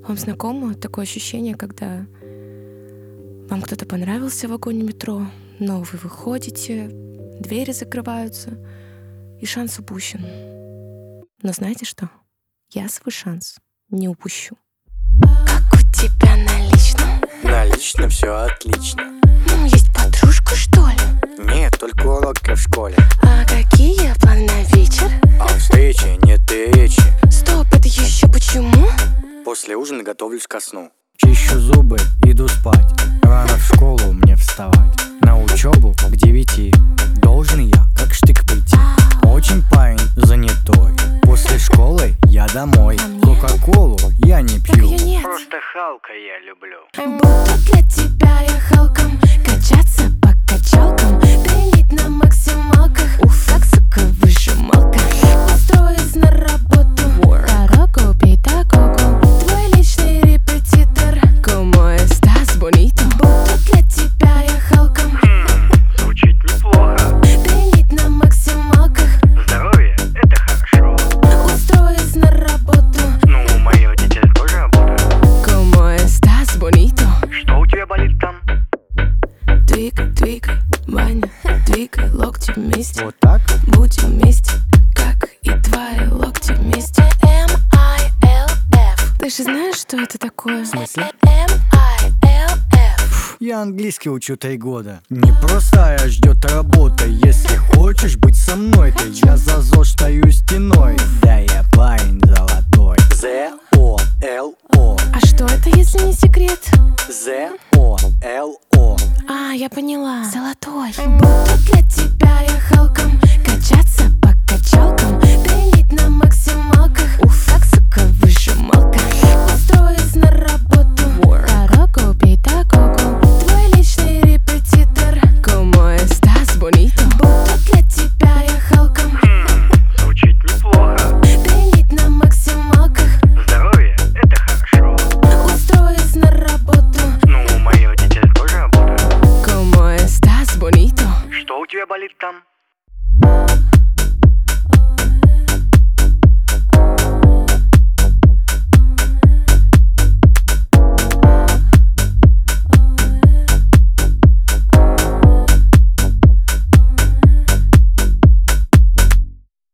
Вам знакомо такое ощущение, когда вам кто-то понравился в вагоне метро, но вы выходите, двери закрываются, и шанс упущен. Но знаете что? Я свой шанс не упущу. Как у тебя на личном? На личном все отлично. Есть подружка, что ли? Нет, только уроки в школе. А какие планы на вечер? А о встрече нет и речи. Стоп, это еще почему? После ужина готовлюсь ко сну. Чищу зубы, иду спать. Рано в школу мне вставать. На учебу к 9. Должен я как штык прийти. Очень парень занятой. После школы я домой. Кока-колу я не пью. Просто Халка я люблю. Будто для тебя я Халком. Качаться по качалкам, тренить на максималках. Уф, как сука выжималка. Устроюсь на работу, дорогу педагогу. Твой личный репетитор. Como estás, bonito? Будто для тебя я Халком. Звучит неплохо. Тренить на максималках. Здоровье — это хорошо. Устроюсь на работу. Ну, мои родители тоже работают. Como estás, bonito? Что у тебя болит там? Двигай, двигай, Ваня, двигай локти вместе. Вот так? Будем вместе, как и твои локти вместе. M-I-L-F. Ты же знаешь, что это такое? В смысле? M-I-L-F. Я английский учу 3 года. Непростая ждет работа. Если хочешь быть со мной, то я за ЗОЖ стою стеной. Да я парень золотой. Z-O-L-O. А что это, если не секрет? Z-O-L-O. А, я поняла. Золотой. Будто для тебя я Халком. Качаться по качалкам, тренить на максималках. Уф, как сука выжималка. Устроюсь на работу, дорогу педагогу. Твой личный репетитор. Como estás, bonito? Будто для тебя я Халком. Звучит неплохо. Тренить на максималках. Здоровье — это хорошо. Устроюсь на работу. Ну, мои родители тоже работают. Como estás, bonito? Что у тебя болит там?